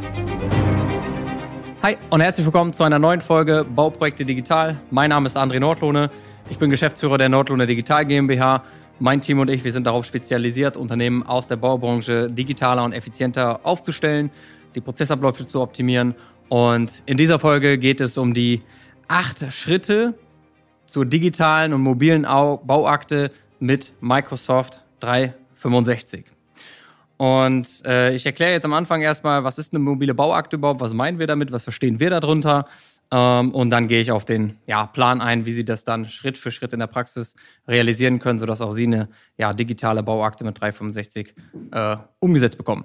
Hi und herzlich willkommen zu einer neuen Folge Bauprojekte Digital. Mein Name ist André Nordlohne. Ich bin Geschäftsführer der Nordlohne Digital GmbH. Mein Team und ich, wir sind darauf spezialisiert, Unternehmen aus der Baubranche digitaler und effizienter aufzustellen, die Prozessabläufe zu optimieren. Und in dieser Folge geht es um die 8 Schritte zur digitalen und mobilen Bauakte mit Microsoft 365. Und ich erkläre jetzt am Anfang erstmal, was ist eine mobile Bauakte überhaupt, was meinen wir damit, was verstehen wir darunter, und dann gehe ich auf den Plan ein, wie Sie das dann Schritt für Schritt in der Praxis realisieren können, sodass auch Sie eine digitale Bauakte mit 365 umgesetzt bekommen.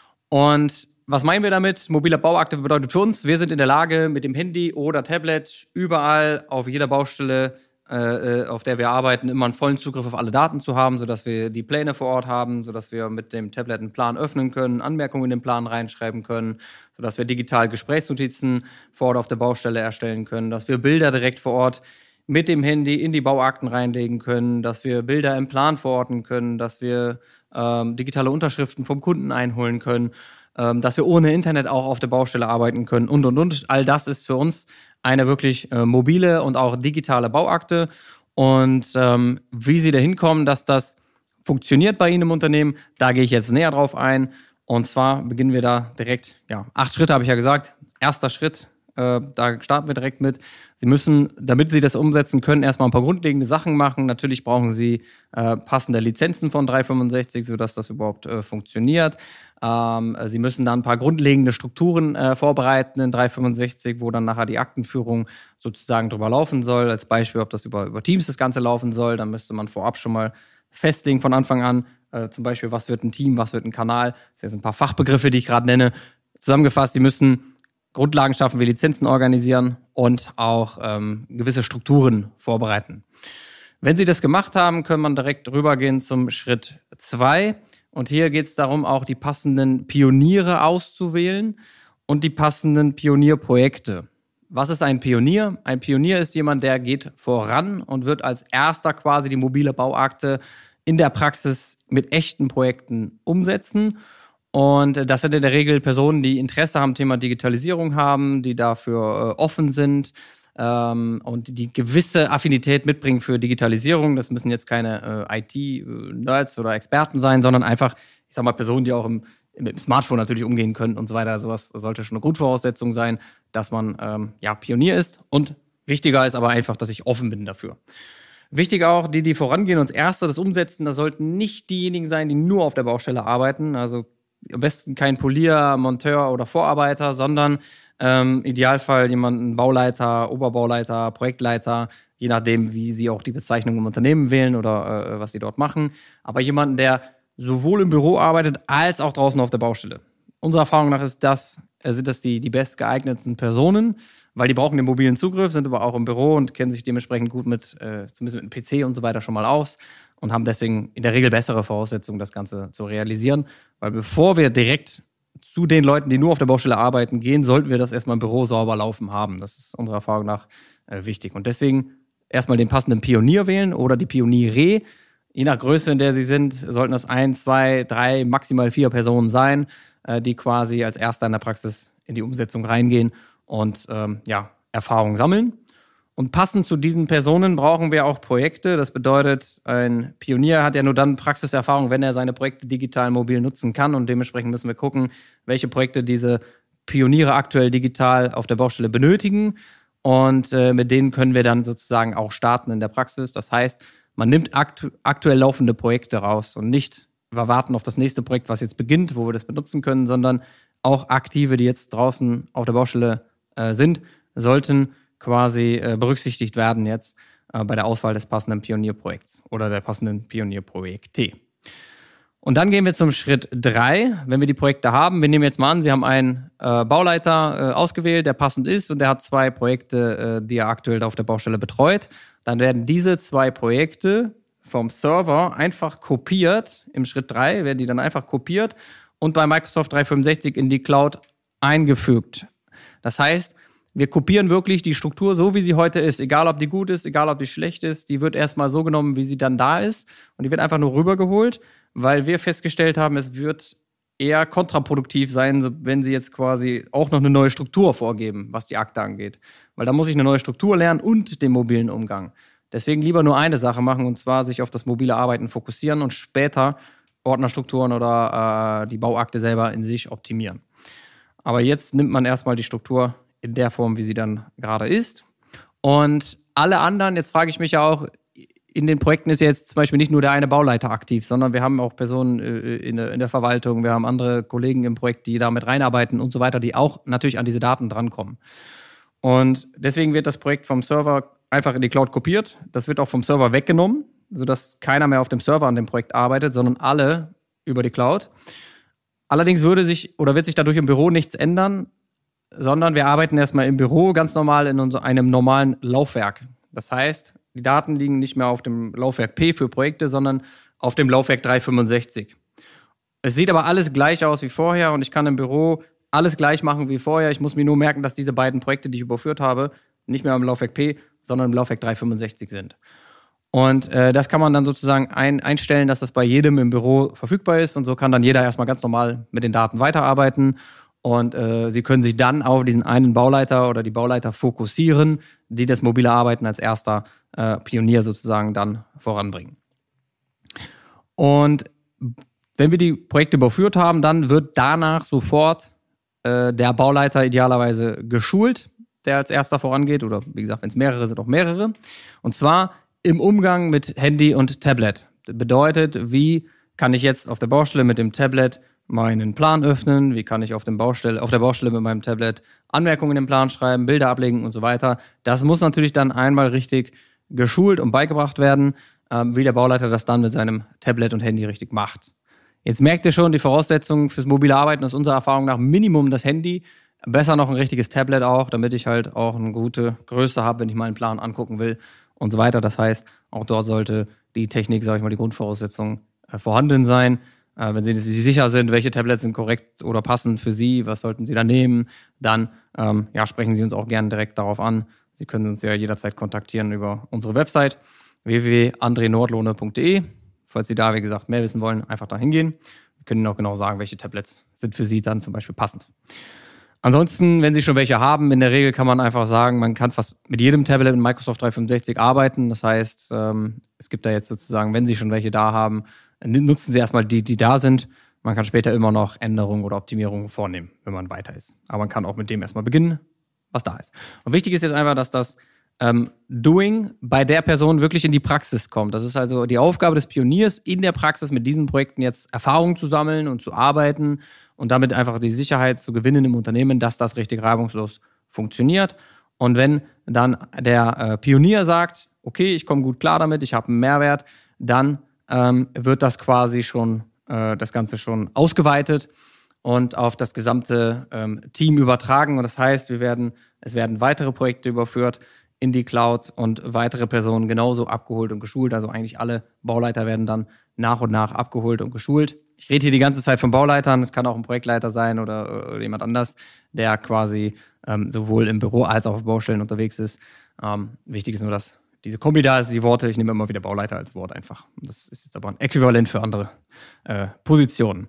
Und was meinen wir damit? Mobile Bauakte bedeutet für uns, wir sind in der Lage, mit dem Handy oder Tablet überall auf jeder Baustelle, auf der wir arbeiten, immer einen vollen Zugriff auf alle Daten zu haben, sodass wir die Pläne vor Ort haben, sodass wir mit dem Tablet einen Plan öffnen können, Anmerkungen in den Plan reinschreiben können, sodass wir digital Gesprächsnotizen vor Ort auf der Baustelle erstellen können, dass wir Bilder direkt vor Ort mit dem Handy in die Bauakten reinlegen können, dass wir Bilder im Plan verorten können, dass wir digitale Unterschriften vom Kunden einholen können, dass wir ohne Internet auch auf der Baustelle arbeiten können und. All das ist für uns eine wirklich mobile und auch digitale Bauakte. Und wie Sie da hinkommen, dass das funktioniert bei Ihnen im Unternehmen, da gehe ich jetzt näher drauf ein. Und zwar beginnen wir da direkt, 8 Schritte habe ich ja gesagt. Erster Schritt, da starten wir direkt mit. Sie müssen, damit Sie das umsetzen können, erstmal ein paar grundlegende Sachen machen. Natürlich brauchen Sie passende Lizenzen von 365, sodass das überhaupt funktioniert. Sie müssen dann ein paar grundlegende Strukturen vorbereiten in 365, wo dann nachher die Aktenführung sozusagen drüber laufen soll. Als Beispiel, ob das über Teams das Ganze laufen soll. Dann müsste man vorab schon mal festlegen von Anfang an, zum Beispiel, was wird ein Team, was wird ein Kanal. Das sind jetzt ein paar Fachbegriffe, die ich gerade nenne. Zusammengefasst, Sie müssen Grundlagen schaffen, wie Lizenzen organisieren und auch gewisse Strukturen vorbereiten. Wenn Sie das gemacht haben, kann man direkt rübergehen zum Schritt 2. Und hier geht es darum, auch die passenden Pioniere auszuwählen und die passenden Pionierprojekte. Was ist ein Pionier? Ein Pionier ist jemand, der geht voran und wird als erster quasi die mobile Bauakte in der Praxis mit echten Projekten umsetzen. Und das sind in der Regel Personen, die Interesse am Thema Digitalisierung haben, die dafür offen sind und die gewisse Affinität mitbringen für Digitalisierung. Das müssen jetzt keine IT-Nerds oder Experten sein, sondern einfach, ich sag mal, Personen, die auch mit dem Smartphone natürlich umgehen können und so weiter. Sowas sollte schon eine Grundvoraussetzung sein, dass man Pionier ist. Und wichtiger ist aber einfach, dass ich offen bin dafür. Wichtig auch, die vorangehen und als Erste das umsetzen, das sollten nicht diejenigen sein, die nur auf der Baustelle arbeiten. Also am besten kein Polier, Monteur oder Vorarbeiter, sondern im Idealfall jemanden Bauleiter, Oberbauleiter, Projektleiter, je nachdem, wie Sie auch die Bezeichnung im Unternehmen wählen oder was Sie dort machen. Aber jemanden, der sowohl im Büro arbeitet, als auch draußen auf der Baustelle. Unserer Erfahrung nach sind das die bestgeeignetsten Personen, weil die brauchen den mobilen Zugriff, sind aber auch im Büro und kennen sich dementsprechend gut zumindest mit dem PC und so weiter schon mal aus und haben deswegen in der Regel bessere Voraussetzungen, das Ganze zu realisieren. Weil bevor wir direkt zu den Leuten, die nur auf der Baustelle arbeiten, gehen, sollten wir das erstmal im Büro sauber laufen haben. Das ist unserer Erfahrung nach wichtig. Und deswegen erstmal den passenden Pionier wählen oder die Pioniere. Je nach Größe, in der sie sind, sollten das 1, 2, 3, maximal 4 Personen sein, die quasi als Erster in der Praxis in die Umsetzung reingehen und Erfahrung sammeln. Und passend zu diesen Personen brauchen wir auch Projekte. Das bedeutet, ein Pionier hat ja nur dann Praxiserfahrung, wenn er seine Projekte digital mobil nutzen kann. Und dementsprechend müssen wir gucken, welche Projekte diese Pioniere aktuell digital auf der Baustelle benötigen. Und mit denen können wir dann sozusagen auch starten in der Praxis. Das heißt, man nimmt aktuell laufende Projekte raus und nicht, wir warten auf das nächste Projekt, was jetzt beginnt, wo wir das benutzen können, sondern auch Aktive, die jetzt draußen auf der Baustelle sind, sollten quasi berücksichtigt werden jetzt bei der Auswahl des passenden Pionierprojekts oder der passenden Pionierprojekte. Und dann gehen wir zum Schritt 3, wenn wir die Projekte haben. Wir nehmen jetzt mal an, Sie haben einen Bauleiter ausgewählt, der passend ist und der hat 2 Projekte, die er aktuell auf der Baustelle betreut. Dann werden diese 2 Projekte vom Server einfach kopiert. Im Schritt 3 werden die dann einfach kopiert und bei Microsoft 365 in die Cloud eingefügt. Das heißt, wir kopieren wirklich die Struktur so, wie sie heute ist. Egal, ob die gut ist, egal, ob die schlecht ist. Die wird erstmal so genommen, wie sie dann da ist. Und die wird einfach nur rübergeholt, weil wir festgestellt haben, es wird eher kontraproduktiv sein, wenn sie jetzt quasi auch noch eine neue Struktur vorgeben, was die Akte angeht. Weil da muss ich eine neue Struktur lernen und den mobilen Umgang. Deswegen lieber nur eine Sache machen, und zwar sich auf das mobile Arbeiten fokussieren und später Ordnerstrukturen oder die Bauakte selber in sich optimieren. Aber jetzt nimmt man erstmal die Struktur in der Form, wie sie dann gerade ist. Und alle anderen, jetzt frage ich mich ja auch, in den Projekten ist ja jetzt zum Beispiel nicht nur der eine Bauleiter aktiv, sondern wir haben auch Personen in der Verwaltung, wir haben andere Kollegen im Projekt, die da mit reinarbeiten und so weiter, die auch natürlich an diese Daten drankommen. Und deswegen wird das Projekt vom Server einfach in die Cloud kopiert. Das wird auch vom Server weggenommen, sodass keiner mehr auf dem Server an dem Projekt arbeitet, sondern alle über die Cloud. Allerdings wird sich dadurch im Büro nichts ändern, sondern wir arbeiten erstmal im Büro ganz normal in einem normalen Laufwerk. Das heißt, die Daten liegen nicht mehr auf dem Laufwerk P für Projekte, sondern auf dem Laufwerk 365. Es sieht aber alles gleich aus wie vorher und ich kann im Büro alles gleich machen wie vorher. Ich muss mir nur merken, dass diese beiden Projekte, die ich überführt habe, nicht mehr im Laufwerk P, sondern im Laufwerk 365 sind. Und das kann man dann sozusagen einstellen, dass das bei jedem im Büro verfügbar ist. Und so kann dann jeder erstmal ganz normal mit den Daten weiterarbeiten. Und sie können sich dann auf diesen einen Bauleiter oder die Bauleiter fokussieren, die das mobile Arbeiten als erster Pionier sozusagen dann voranbringen. Und wenn wir die Projekte überführt haben, dann wird danach sofort der Bauleiter idealerweise geschult, der als erster vorangeht. Oder wie gesagt, wenn es mehrere sind, auch mehrere. Und zwar im Umgang mit Handy und Tablet. Das bedeutet, wie kann ich jetzt auf der Baustelle mit dem Tablet meinen Plan öffnen, wie kann ich auf der Baustelle mit meinem Tablet Anmerkungen in den Plan schreiben, Bilder ablegen und so weiter. Das muss natürlich dann einmal richtig geschult und beigebracht werden, wie der Bauleiter das dann mit seinem Tablet und Handy richtig macht. Jetzt merkt ihr schon, die Voraussetzungen fürs mobile Arbeiten ist unserer Erfahrung nach Minimum das Handy, besser noch ein richtiges Tablet auch, damit ich halt auch eine gute Größe habe, wenn ich mal einen Plan angucken will und so weiter. Das heißt, auch dort sollte die Technik, sage ich mal, die Grundvoraussetzungen vorhanden sein. Wenn Sie sich sicher sind, welche Tablets sind korrekt oder passend für Sie, was sollten Sie da nehmen, dann sprechen Sie uns auch gerne direkt darauf an. Sie können uns ja jederzeit kontaktieren über unsere Website www.andrenordlohne.de. Falls Sie da, wie gesagt, mehr wissen wollen, einfach da hingehen. Wir können Ihnen auch genau sagen, welche Tablets sind für Sie dann zum Beispiel passend. Ansonsten, wenn Sie schon welche haben, in der Regel kann man einfach sagen, man kann fast mit jedem Tablet in Microsoft 365 arbeiten. Das heißt, es gibt da jetzt sozusagen, wenn Sie schon welche da haben, nutzen Sie erstmal die da sind. Man kann später immer noch Änderungen oder Optimierungen vornehmen, wenn man weiter ist. Aber man kann auch mit dem erstmal beginnen, was da ist. Und wichtig ist jetzt einfach, dass das Doing bei der Person wirklich in die Praxis kommt. Das ist also die Aufgabe des Pioniers, in der Praxis mit diesen Projekten jetzt Erfahrungen zu sammeln und zu arbeiten und damit einfach die Sicherheit zu gewinnen im Unternehmen, dass das richtig reibungslos funktioniert. Und wenn dann der Pionier sagt, okay, ich komme gut klar damit, ich habe einen Mehrwert, dann wird das quasi schon, das Ganze schon ausgeweitet und auf das gesamte Team übertragen. Und das heißt, es werden weitere Projekte überführt in die Cloud und weitere Personen genauso abgeholt und geschult. Also eigentlich alle Bauleiter werden dann nach und nach abgeholt und geschult. Ich rede hier die ganze Zeit von Bauleitern. Es kann auch ein Projektleiter sein oder jemand anders, der quasi sowohl im Büro als auch auf Baustellen unterwegs ist. Wichtig ist nur, dass diese Kombi da ist, die Worte. Ich nehme immer wieder Bauleiter als Wort einfach. Das ist jetzt aber ein Äquivalent für andere Positionen.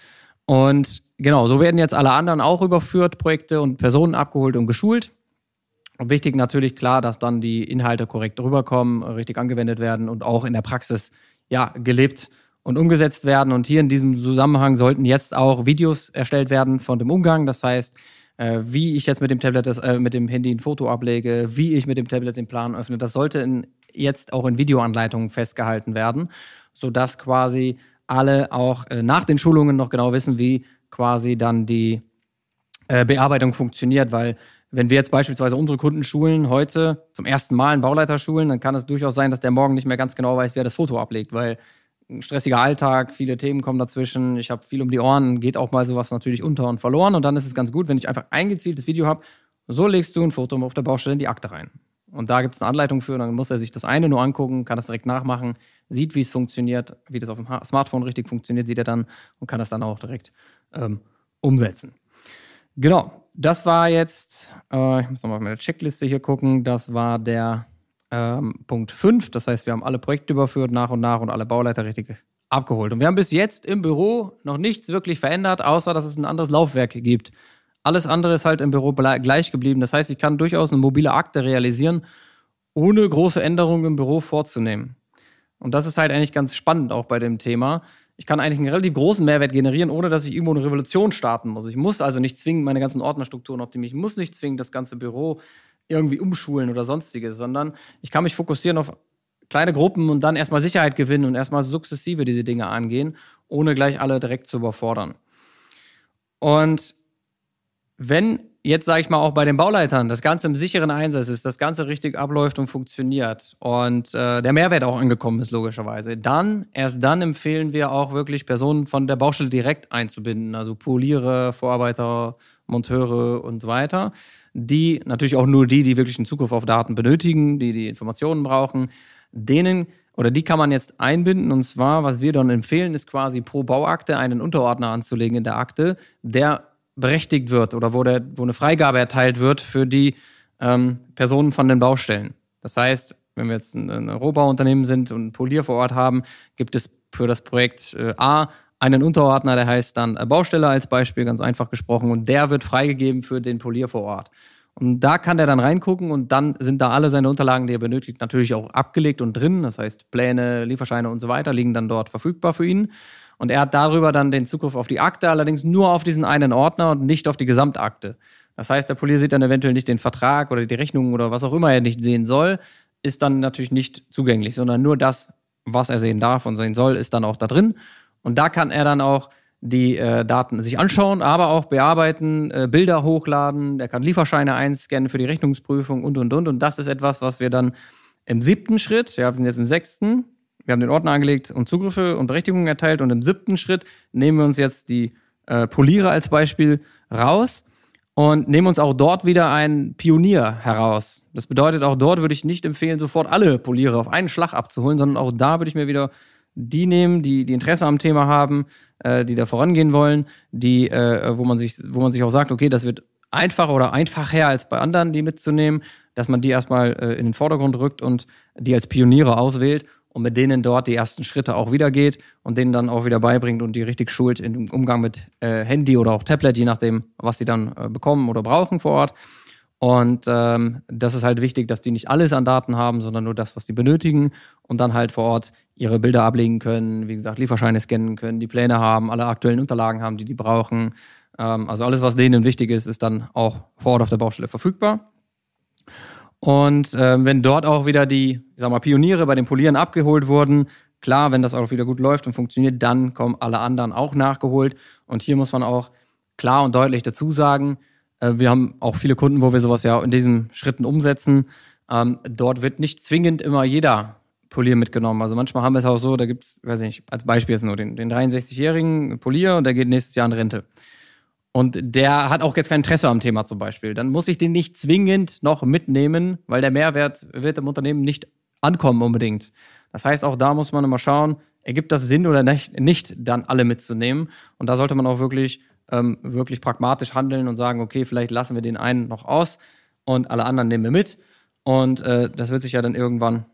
Und genau, so werden jetzt alle anderen auch überführt, Projekte und Personen abgeholt und geschult. Und wichtig natürlich, klar, dass dann die Inhalte korrekt rüberkommen, richtig angewendet werden und auch in der Praxis gelebt und umgesetzt werden. Und hier in diesem Zusammenhang sollten jetzt auch Videos erstellt werden von dem Umgang. Das heißt, wie ich jetzt mit dem Tablet, mit dem Handy ein Foto ablege, wie ich mit dem Tablet den Plan öffne. Das sollte jetzt auch in Videoanleitungen festgehalten werden, sodass quasi alle auch nach den Schulungen noch genau wissen, wie quasi dann die Bearbeitung funktioniert, weil wenn wir jetzt beispielsweise unsere Kunden schulen, heute zum ersten Mal einen Bauleiter schulen, dann kann es durchaus sein, dass der morgen nicht mehr ganz genau weiß, wer das Foto ablegt, weil ein stressiger Alltag, viele Themen kommen dazwischen, ich habe viel um die Ohren, geht auch mal sowas natürlich unter und verloren und dann ist es ganz gut, wenn ich einfach ein gezieltes Video habe, so legst du ein Foto auf der Baustelle in die Akte rein. Und da gibt es eine Anleitung für, dann muss er sich das eine nur angucken, kann das direkt nachmachen, sieht, wie es funktioniert, wie das auf dem Smartphone richtig funktioniert, sieht er dann und kann das dann auch direkt umsetzen. Genau, das war jetzt, ich muss nochmal auf meine Checkliste hier gucken, das war der Punkt 5. Das heißt, wir haben alle Projekte überführt nach und nach und alle Bauleiter richtig abgeholt. Und wir haben bis jetzt im Büro noch nichts wirklich verändert, außer dass es ein anderes Laufwerk gibt. Alles andere ist halt im Büro gleich geblieben. Das heißt, ich kann durchaus eine mobile Akte realisieren, ohne große Änderungen im Büro vorzunehmen. Und das ist halt eigentlich ganz spannend auch bei dem Thema. Ich kann eigentlich einen relativ großen Mehrwert generieren, ohne dass ich irgendwo eine Revolution starten muss. Ich muss also nicht zwingend meine ganzen Ordnerstrukturen optimieren. Ich muss nicht zwingend das ganze Büro irgendwie umschulen oder sonstiges, sondern ich kann mich fokussieren auf kleine Gruppen und dann erstmal Sicherheit gewinnen und erstmal sukzessive diese Dinge angehen, ohne gleich alle direkt zu überfordern. Und wenn jetzt, sage ich mal, auch bei den Bauleitern das Ganze im sicheren Einsatz ist, das Ganze richtig abläuft und funktioniert und der Mehrwert auch angekommen ist, logischerweise, erst dann empfehlen wir auch wirklich Personen von der Baustelle direkt einzubinden, also Poliere, Vorarbeiter, Monteure und so weiter, die natürlich auch nur die wirklich einen Zugriff auf Daten benötigen, die Informationen brauchen, die kann man jetzt einbinden, und zwar, was wir dann empfehlen, ist quasi pro Bauakte einen Unterordner anzulegen in der Akte, der berechtigt wird oder wo eine Freigabe erteilt wird für die Personen von den Baustellen. Das heißt, wenn wir jetzt ein Rohbauunternehmen sind und einen Polier vor Ort haben, gibt es für das Projekt A einen Unterordner, der heißt dann Baustelle als Beispiel, ganz einfach gesprochen, und der wird freigegeben für den Polier vor Ort. Und da kann der dann reingucken und dann sind da alle seine Unterlagen, die er benötigt, natürlich auch abgelegt und drin. Das heißt, Pläne, Lieferscheine und so weiter liegen dann dort verfügbar für ihn. Und er hat darüber dann den Zugriff auf die Akte, allerdings nur auf diesen einen Ordner und nicht auf die Gesamtakte. Das heißt, der Polier sieht dann eventuell nicht den Vertrag oder die Rechnung oder was auch immer er nicht sehen soll, ist dann natürlich nicht zugänglich, sondern nur das, was er sehen darf und sehen soll, ist dann auch da drin. Und da kann er dann auch die Daten sich anschauen, aber auch bearbeiten, Bilder hochladen, der kann Lieferscheine einscannen für die Rechnungsprüfung und. Und das ist etwas, was wir dann im 7. Schritt, wir sind jetzt im 6., wir haben den Ordner angelegt und Zugriffe und Berechtigungen erteilt, und im 7. Schritt nehmen wir uns jetzt die Poliere als Beispiel raus und nehmen uns auch dort wieder einen Pionier heraus. Das bedeutet, auch dort würde ich nicht empfehlen, sofort alle Poliere auf einen Schlag abzuholen, sondern auch da würde ich mir wieder die nehmen, die Interesse am Thema haben, die da vorangehen wollen, wo man sich auch sagt, okay, das wird einfacher oder einfacher als bei anderen, die mitzunehmen, dass man die erstmal in den Vordergrund rückt und die als Pioniere auswählt und mit denen dort die ersten Schritte auch wieder geht und denen dann auch wieder beibringt und die richtig schult im Umgang mit Handy oder auch Tablet, je nachdem, was sie dann bekommen oder brauchen vor Ort. Und das ist halt wichtig, dass die nicht alles an Daten haben, sondern nur das, was die benötigen, und dann halt vor Ort ihre Bilder ablegen können, wie gesagt, Lieferscheine scannen können, die Pläne haben, alle aktuellen Unterlagen haben, die brauchen. Also alles, was denen wichtig ist, ist dann auch vor Ort auf der Baustelle verfügbar. Und wenn dort auch wieder die, Pioniere bei den Polieren abgeholt wurden, klar, wenn das auch wieder gut läuft und funktioniert, dann kommen alle anderen auch nachgeholt. Und hier muss man auch klar und deutlich dazu sagen, wir haben auch viele Kunden, wo wir sowas ja in diesen Schritten umsetzen. Dort wird nicht zwingend immer jeder Polier mitgenommen. Also manchmal haben wir es auch so, da gibt es, weiß nicht, als Beispiel jetzt nur den 63-jährigen Polier, und der geht nächstes Jahr in Rente. Und der hat auch jetzt kein Interesse am Thema zum Beispiel. Dann muss ich den nicht zwingend noch mitnehmen, weil der Mehrwert wird im Unternehmen nicht ankommen unbedingt. Das heißt, auch da muss man immer schauen, ergibt das Sinn oder nicht, dann alle mitzunehmen. Und da sollte man auch wirklich pragmatisch handeln und sagen, okay, vielleicht lassen wir den einen noch aus und alle anderen nehmen wir mit. Und das wird sich ja dann irgendwann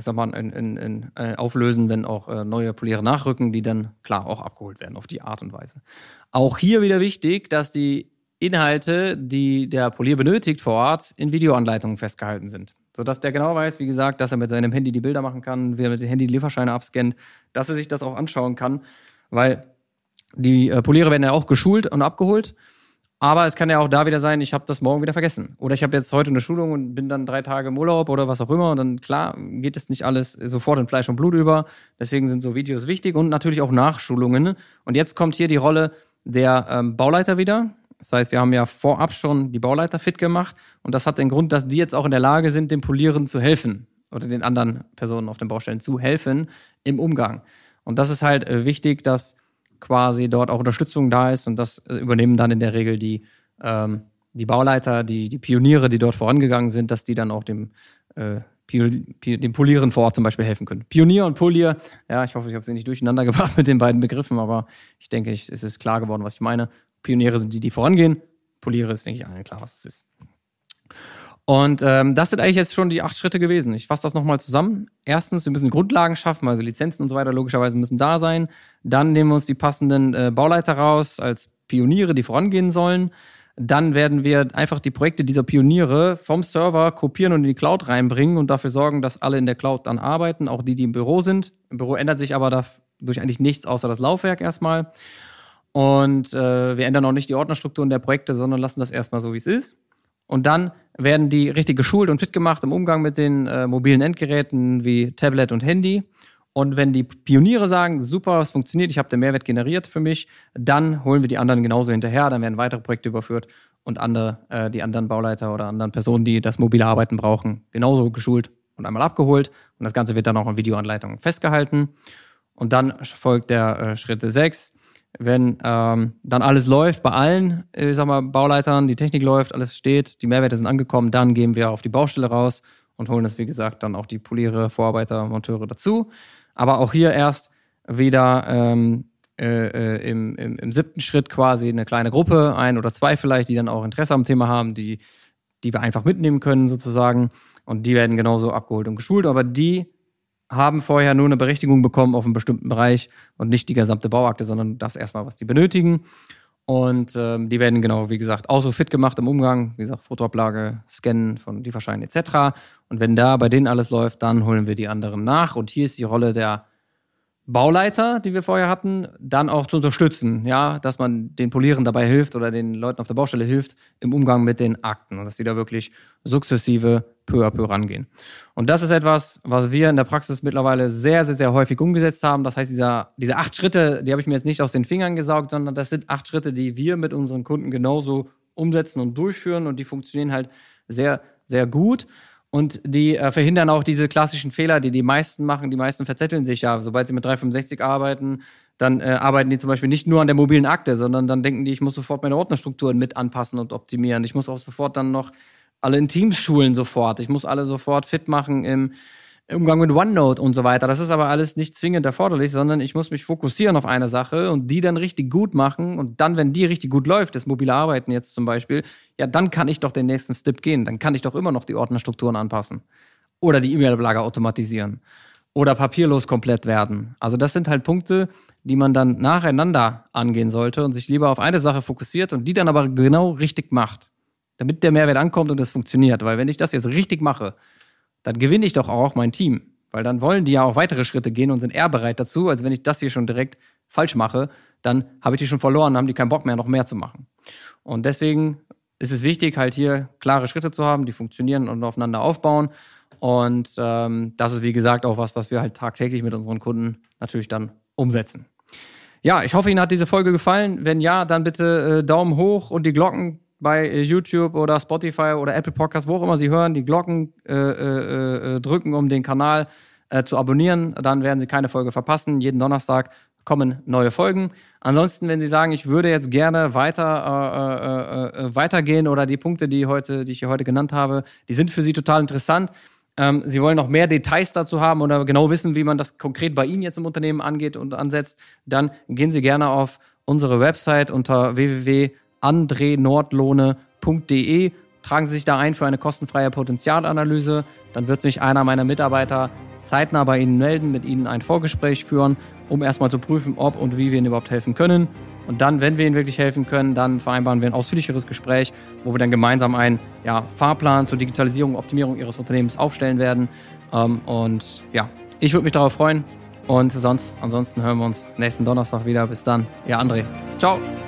auflösen, wenn auch neue Poliere nachrücken, die dann klar auch abgeholt werden auf die Art und Weise. Auch hier wieder wichtig, dass die Inhalte, die der Polier benötigt vor Ort, in Videoanleitungen festgehalten sind. Sodass der genau weiß, wie gesagt, dass er mit seinem Handy die Bilder machen kann, wie er mit dem Handy die Lieferscheine abscannt, dass er sich das auch anschauen kann, weil die Poliere werden ja auch geschult und abgeholt. Aber es kann ja auch da wieder sein, ich habe das morgen wieder vergessen. Oder ich habe jetzt heute eine Schulung und bin dann 3 Tage im Urlaub oder was auch immer. Und dann, klar, geht es nicht alles sofort in Fleisch und Blut über. Deswegen sind so Videos wichtig und natürlich auch Nachschulungen. Und jetzt kommt hier die Rolle der Bauleiter wieder. Das heißt, wir haben ja vorab schon die Bauleiter fit gemacht. Und das hat den Grund, dass die jetzt auch in der Lage sind, dem Polieren zu helfen. Oder den anderen Personen auf den Baustellen zu helfen im Umgang. Und das ist halt wichtig, dass quasi dort auch Unterstützung da ist, und das übernehmen dann in der Regel die Bauleiter, die Pioniere, die dort vorangegangen sind, dass die dann auch dem Polieren vor Ort zum Beispiel helfen können. Pionier und Polier, ja, ich hoffe, ich habe sie nicht durcheinander gebracht mit den beiden Begriffen, aber ich denke, es ist klar geworden, was ich meine. Pioniere sind die vorangehen, Poliere ist, denke ich, allen klar, was es ist. Und das sind eigentlich jetzt schon die 8 Schritte gewesen. Ich fasse das nochmal zusammen. Erstens, wir müssen Grundlagen schaffen, also Lizenzen und so weiter logischerweise müssen da sein. Dann nehmen wir uns die passenden Bauleiter raus als Pioniere, die vorangehen sollen. Dann werden wir einfach die Projekte dieser Pioniere vom Server kopieren und in die Cloud reinbringen und dafür sorgen, dass alle in der Cloud dann arbeiten, auch die im Büro sind. Im Büro ändert sich aber dadurch eigentlich nichts außer das Laufwerk erstmal. Und wir ändern auch nicht die Ordnerstrukturen der Projekte, sondern lassen das erstmal so, wie es ist. Und dann werden die richtig geschult und fit gemacht im Umgang mit den mobilen Endgeräten wie Tablet und Handy. Und wenn die Pioniere sagen, super, es funktioniert, ich habe den Mehrwert generiert für mich, dann holen wir die anderen genauso hinterher, dann werden weitere Projekte überführt und die anderen Bauleiter oder anderen Personen, die das mobile Arbeiten brauchen, genauso geschult und einmal abgeholt. Und das Ganze wird dann auch in Videoanleitungen festgehalten. Und dann folgt der Schritt 6. Wenn dann alles läuft bei allen, Bauleitern, die Technik läuft, alles steht, die Mehrwerte sind angekommen, dann gehen wir auf die Baustelle raus und holen das, wie gesagt, dann auch die Poliere, Vorarbeiter, Monteure dazu. Aber auch hier erst wieder im 7. Schritt quasi eine kleine Gruppe, 1 oder 2 vielleicht, die dann auch Interesse am Thema haben, die wir einfach mitnehmen können sozusagen. Und die werden genauso abgeholt und geschult, aber die haben vorher nur eine Berechtigung bekommen auf einen bestimmten Bereich und nicht die gesamte Bauakte, sondern das erstmal, was die benötigen. Und die werden genau, wie gesagt, auch so fit gemacht im Umgang. Wie gesagt, Fotoablage, Scannen von Lieferscheinen etc. Und wenn da bei denen alles läuft, dann holen wir die anderen nach. Und hier ist die Rolle der Bauleiter, die wir vorher hatten, dann auch zu unterstützen, ja, dass man den Polieren dabei hilft oder den Leuten auf der Baustelle hilft im Umgang mit den Akten und dass die da wirklich sukzessive peu à peu rangehen. Und das ist etwas, was wir in der Praxis mittlerweile sehr, sehr, sehr häufig umgesetzt haben. Das heißt, diese 8 Schritte, die habe ich mir jetzt nicht aus den Fingern gesaugt, sondern das sind 8 Schritte, die wir mit unseren Kunden genauso umsetzen und durchführen und die funktionieren halt sehr, sehr gut. Und die verhindern auch diese klassischen Fehler, die meisten machen. Die meisten verzetteln sich ja. Sobald sie mit 365 arbeiten, dann arbeiten die zum Beispiel nicht nur an der mobilen Akte, sondern dann denken die, ich muss sofort meine Ordnerstrukturen mit anpassen und optimieren. Ich muss auch sofort dann noch alle in Teams schulen sofort. Ich muss alle sofort fit machen im Umgang mit OneNote und so weiter. Das ist aber alles nicht zwingend erforderlich, sondern ich muss mich fokussieren auf eine Sache und die dann richtig gut machen. Und dann, wenn die richtig gut läuft, das mobile Arbeiten jetzt zum Beispiel, ja, dann kann ich doch den nächsten Step gehen. Dann kann ich doch immer noch die Ordnerstrukturen anpassen. Oder die E-Mail-Ablage automatisieren. Oder papierlos komplett werden. Also das sind halt Punkte, die man dann nacheinander angehen sollte und sich lieber auf eine Sache fokussiert und die dann aber genau richtig macht. Damit der Mehrwert ankommt und es funktioniert. Weil wenn ich das jetzt richtig mache, dann gewinne ich doch auch mein Team. Weil dann wollen die ja auch weitere Schritte gehen und sind eher bereit dazu, als wenn ich das hier schon direkt falsch mache, dann habe ich die schon verloren, dann haben die keinen Bock mehr, noch mehr zu machen. Und deswegen ist es wichtig, halt hier klare Schritte zu haben, die funktionieren und aufeinander aufbauen. Und das ist, wie gesagt, auch was wir halt tagtäglich mit unseren Kunden natürlich dann umsetzen. Ja, ich hoffe, Ihnen hat diese Folge gefallen. Wenn ja, dann bitte Daumen hoch und die Glocken bei YouTube oder Spotify oder Apple Podcasts, wo auch immer Sie hören, die Glocken drücken, um den Kanal zu abonnieren. Dann werden Sie keine Folge verpassen. Jeden Donnerstag kommen neue Folgen. Ansonsten, wenn Sie sagen, ich würde jetzt gerne weitergehen oder die Punkte, die ich hier heute genannt habe, die sind für Sie total interessant. Sie wollen noch mehr Details dazu haben oder genau wissen, wie man das konkret bei Ihnen jetzt im Unternehmen angeht und ansetzt, dann gehen Sie gerne auf unsere Website unter www.andrenordlohne.de. Tragen Sie sich da ein für eine kostenfreie Potenzialanalyse. Dann wird sich einer meiner Mitarbeiter zeitnah bei Ihnen melden, mit Ihnen ein Vorgespräch führen, um erstmal zu prüfen, ob und wie wir Ihnen überhaupt helfen können. Und dann, wenn wir Ihnen wirklich helfen können, dann vereinbaren wir ein ausführlicheres Gespräch, wo wir dann gemeinsam einen Fahrplan zur Digitalisierung und Optimierung Ihres Unternehmens aufstellen werden. Und ja, ich würde mich darauf freuen. Und ansonsten hören wir uns nächsten Donnerstag wieder. Bis dann, Ihr André. Ciao.